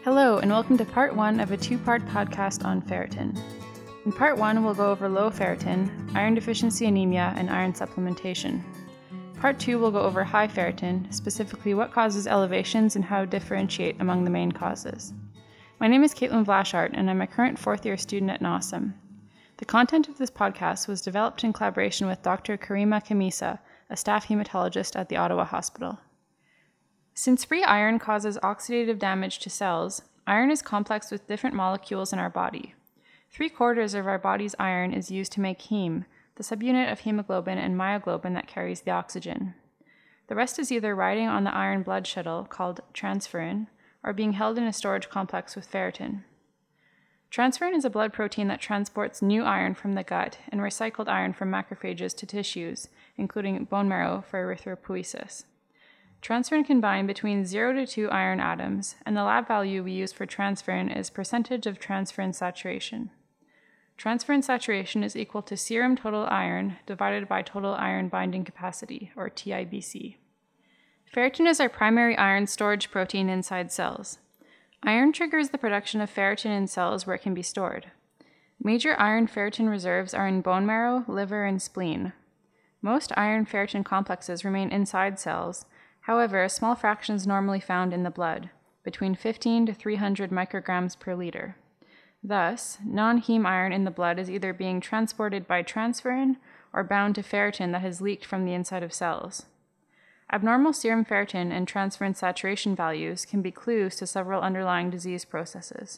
Hello, and welcome to part 1 of a 2-part podcast on ferritin. In part 1, we'll go over low ferritin, iron deficiency anemia, and iron supplementation. Part 2 will go over high ferritin, specifically what causes elevations and how to differentiate among the main causes. My name is Caitlin Vlashart, and I'm a current 4th-year student at NOSM. The content of this podcast was developed in collaboration with Dr. Karima Kamisa, a staff hematologist at the Ottawa Hospital. Since free iron causes oxidative damage to cells, iron is complex with different molecules in our body. 3/4 of our body's iron is used to make heme, the subunit of hemoglobin and myoglobin that carries the oxygen. The rest is either riding on the iron blood shuttle, called transferrin, or being held in a storage complex with ferritin. Transferrin is a blood protein that transports new iron from the gut and recycled iron from macrophages to tissues, including bone marrow for erythropoiesis. Transferrin can bind between 0 to 2 iron atoms, and the lab value we use for transferrin is percentage of transferrin saturation. Transferrin saturation is equal to serum total iron divided by total iron binding capacity, or TIBC. Ferritin is our primary iron storage protein inside cells. Iron triggers the production of ferritin in cells where it can be stored. Major iron ferritin reserves are in bone marrow, liver, and spleen. Most iron ferritin complexes remain inside cells. However, a small fraction is normally found in the blood, between 15 to 300 micrograms per liter. Thus, non-heme iron in the blood is either being transported by transferrin or bound to ferritin that has leaked from the inside of cells. Abnormal serum ferritin and transferrin saturation values can be clues to several underlying disease processes.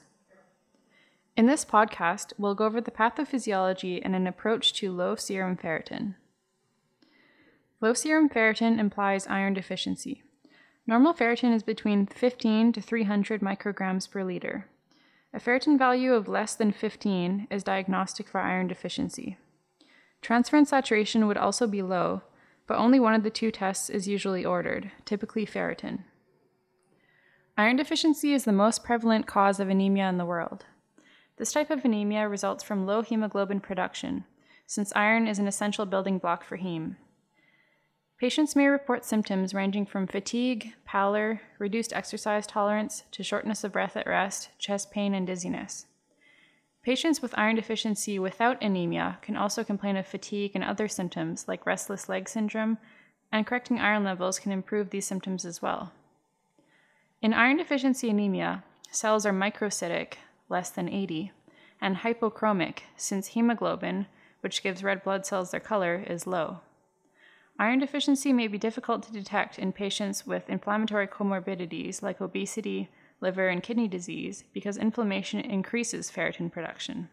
In this podcast, we'll go over the pathophysiology and an approach to low serum ferritin. Low serum ferritin implies iron deficiency. Normal ferritin is between 15 to 300 micrograms per liter. A ferritin value of less than 15 is diagnostic for iron deficiency. Transferrin saturation would also be low, but only one of the two tests is usually ordered, typically ferritin. Iron deficiency is the most prevalent cause of anemia in the world. This type of anemia results from low hemoglobin production, since iron is an essential building block for heme. Patients may report symptoms ranging from fatigue, pallor, reduced exercise tolerance, to shortness of breath at rest, chest pain, and dizziness. Patients with iron deficiency without anemia can also complain of fatigue and other symptoms like restless leg syndrome, and correcting iron levels can improve these symptoms as well. In iron deficiency anemia, cells are microcytic, less than 80, and hypochromic, since hemoglobin, which gives red blood cells their color, is low. Iron deficiency may be difficult to detect in patients with inflammatory comorbidities like obesity, liver, and kidney disease because inflammation increases ferritin production.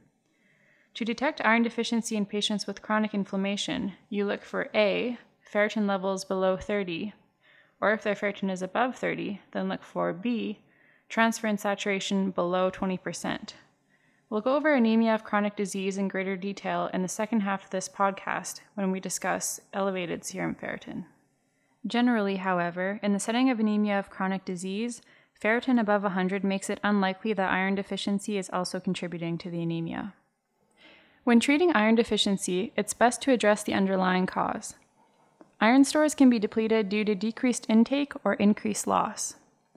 To detect iron deficiency in patients with chronic inflammation, you look for A, ferritin levels below 30, or if their ferritin is above 30, then look for B, transferrin saturation below 20%. We'll go over anemia of chronic disease in greater detail in the second half of this podcast when we discuss elevated serum ferritin. Generally, however, in the setting of anemia of chronic disease, ferritin above 100 makes it unlikely that iron deficiency is also contributing to the anemia. When treating iron deficiency, it's best to address the underlying cause. Iron stores can be depleted due to decreased intake or increased loss.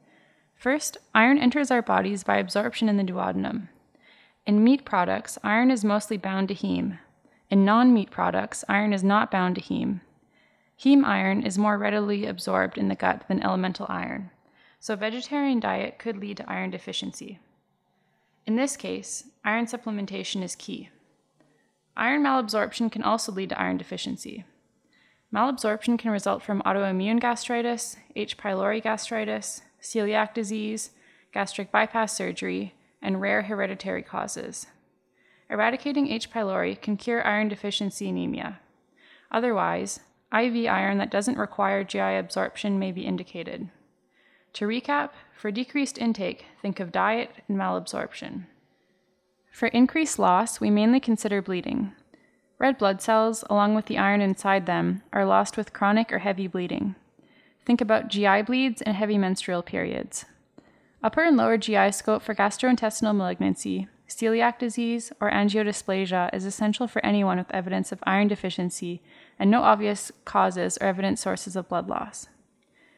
First, iron enters our bodies by absorption in the duodenum. In meat products, iron is mostly bound to heme. In non-meat products, iron is not bound to heme. Heme iron is more readily absorbed in the gut than elemental iron, so a vegetarian diet could lead to iron deficiency. In this case, iron supplementation is key. Iron malabsorption can also lead to iron deficiency. Malabsorption can result from autoimmune gastritis, H. pylori gastritis, celiac disease, gastric bypass surgery, and rare hereditary causes. Eradicating H. pylori can cure iron deficiency anemia. Otherwise, IV iron that doesn't require GI absorption may be indicated. To recap, for decreased intake, think of diet and malabsorption. For increased loss, we mainly consider bleeding. Red blood cells, along with the iron inside them, are lost with chronic or heavy bleeding. Think about GI bleeds and heavy menstrual periods. Upper and lower GI scope for gastrointestinal malignancy, celiac disease, or angiodysplasia is essential for anyone with evidence of iron deficiency and no obvious causes or evident sources of blood loss.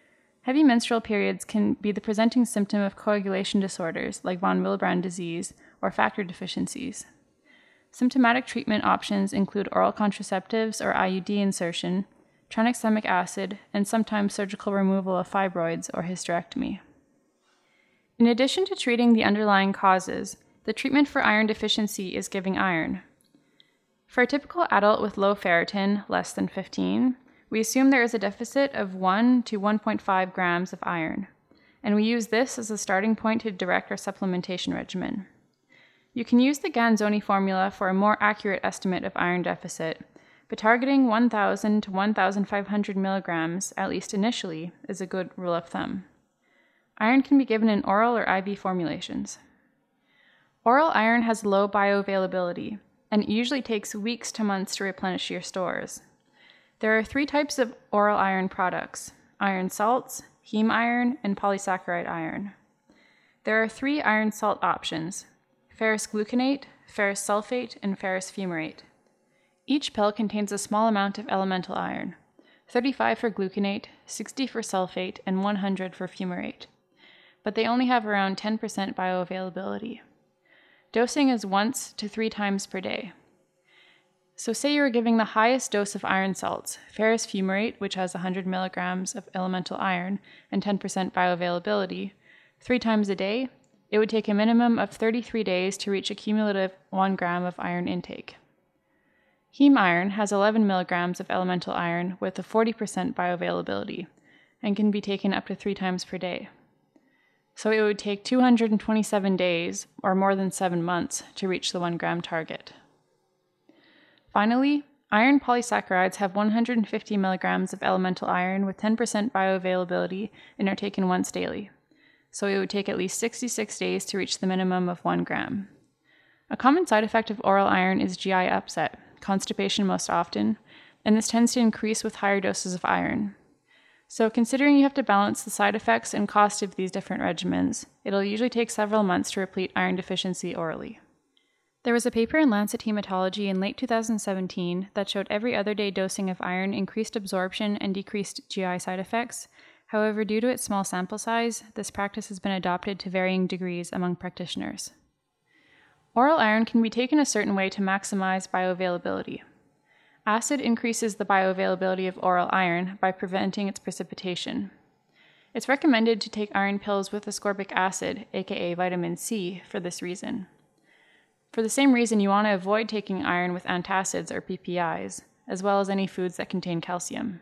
Heavy menstrual periods can be the presenting symptom of coagulation disorders like von Willebrand disease or factor deficiencies. Symptomatic treatment options include oral contraceptives or IUD insertion, tranexamic acid, and sometimes surgical removal of fibroids or hysterectomy. In addition to treating the underlying causes, the treatment for iron deficiency is giving iron. For a typical adult with low ferritin, less than 15, we assume there is a deficit of 1 to 1.5 grams of iron, and we use this as a starting point to direct our supplementation regimen. You can use the Ganzoni formula for a more accurate estimate of iron deficit, but targeting 1,000 to 1,500 milligrams, at least initially, is a good rule of thumb. Iron can be given in oral or IV formulations. Oral iron has low bioavailability, and it usually takes weeks to months to replenish your stores. There are 3 types of oral iron products: iron salts, heme iron, and polysaccharide iron. There are 3 iron salt options: ferrous gluconate, ferrous sulfate, and ferrous fumarate. Each pill contains a small amount of elemental iron, 35 for gluconate, 60 for sulfate, and 100 for fumarate, but they only have around 10% bioavailability. Dosing is once to 3 times per day. So say you are giving the highest dose of iron salts, ferrous fumarate, which has 100 milligrams of elemental iron and 10% bioavailability, 3 times a day. It would take a minimum of 33 days to reach a cumulative 1 gram of iron intake. Heme iron has 11 milligrams of elemental iron with a 40% bioavailability and can be taken up to 3 times per day. So it would take 227 days, or more than 7 months, to reach the 1 gram target. Finally, iron polysaccharides have 150 milligrams of elemental iron with 10% bioavailability and are taken once daily. So it would take at least 66 days to reach the minimum of 1 gram. A common side effect of oral iron is GI upset, constipation most often, and this tends to increase with higher doses of iron. So considering you have to balance the side effects and cost of these different regimens, it'll usually take several months to replete iron deficiency orally. There was a paper in Lancet Hematology in late 2017 that showed every other day dosing of iron increased absorption and decreased GI side effects. However, due to its small sample size, this practice has been adopted to varying degrees among practitioners. Oral iron can be taken a certain way to maximize bioavailability. Acid increases the bioavailability of oral iron by preventing its precipitation. It's recommended to take iron pills with ascorbic acid, aka vitamin C, for this reason. For the same reason, you want to avoid taking iron with antacids or PPIs, as well as any foods that contain calcium.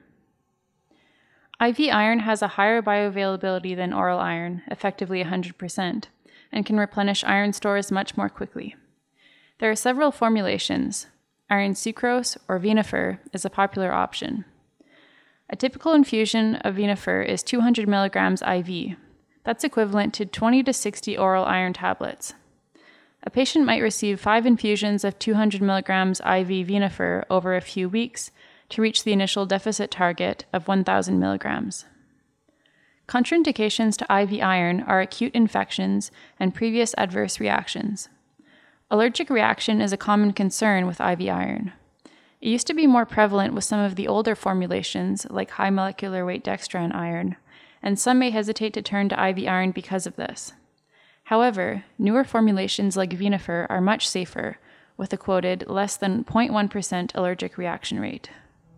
IV iron has a higher bioavailability than oral iron, effectively 100%, and can replenish iron stores much more quickly. There are several formulations. Iron sucrose or Venofer is a popular option. A typical infusion of Venofer is 200 milligrams IV. That's equivalent to 20 to 60 oral iron tablets. A patient might receive 5 infusions of 200 milligrams IV Venofer over a few weeks to reach the initial deficit target of 1,000 milligrams. Contraindications to IV iron are acute infections and previous adverse reactions. Allergic reaction is a common concern with IV iron. It used to be more prevalent with some of the older formulations, like high molecular weight dextran iron, and some may hesitate to turn to IV iron because of this. However, newer formulations like Venofer are much safer, with a quoted less than 0.1% allergic reaction rate.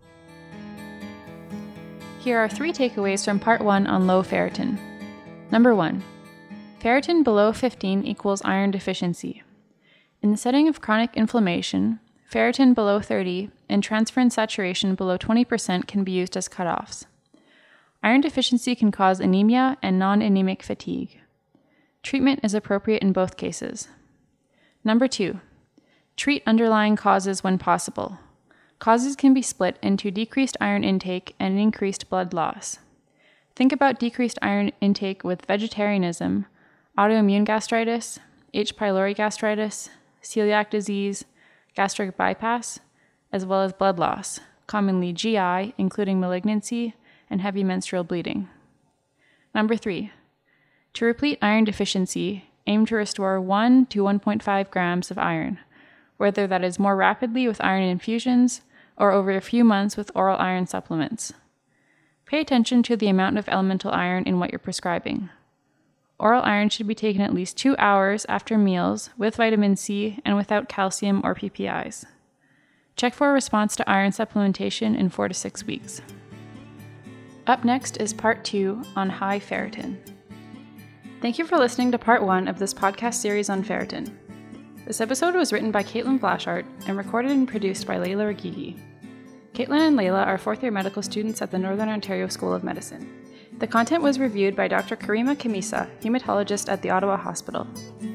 Here are 3 takeaways from Part 1 on low ferritin. Number 1. Ferritin below 15 equals iron deficiency. In the setting of chronic inflammation, ferritin below 30 and transferrin saturation below 20% can be used as cutoffs. Iron deficiency can cause anemia and non-anemic fatigue. Treatment is appropriate in both cases. Number 2. Treat underlying causes when possible. Causes can be split into decreased iron intake and increased blood loss. Think about decreased iron intake with vegetarianism, autoimmune gastritis, H. pylori gastritis, celiac disease, gastric bypass, as well as blood loss, commonly GI, including malignancy, and heavy menstrual bleeding. Number 3. To replete iron deficiency, aim to restore 1 to 1.5 grams of iron, whether that is more rapidly with iron infusions or over a few months with oral iron supplements. Pay attention to the amount of elemental iron in what you're prescribing. Oral iron should be taken at least 2 hours after meals with vitamin C and without calcium or PPIs. Check for a response to iron supplementation in 4 to 6 weeks. Up next is Part 2 on high ferritin. Thank you for listening to Part 1 of this podcast series on ferritin. This episode was written by Caitlin Blashart and recorded and produced by Layla Regigi. Caitlin and Layla are fourth-year medical students at the Northern Ontario School of Medicine. The content was reviewed by Dr. Karima Kamisa, hematologist at the Ottawa Hospital.